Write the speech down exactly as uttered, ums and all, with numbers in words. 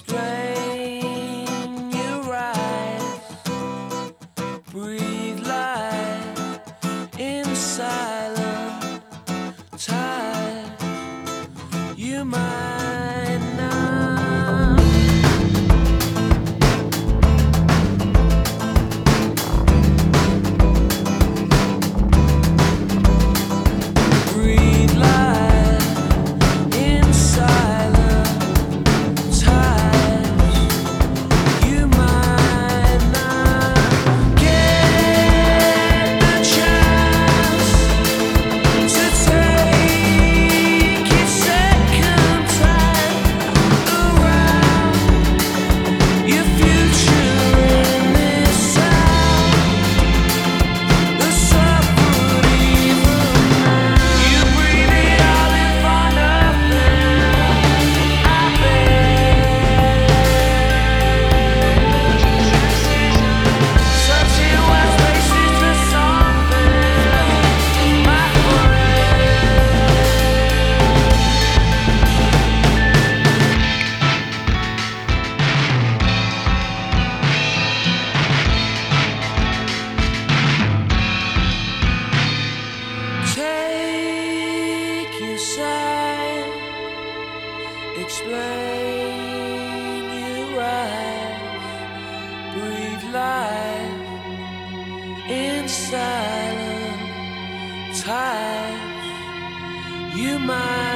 explain. You rise, breathe life in silent tide. You might not breathe life in silent tides. You might not get the chance to take your second time around your future in this town. The suffered even now. You breathe it all in for nothing. I bet. Searching wide spaces for something, my take your side, explain. You rise, breathe life in silent tides. You might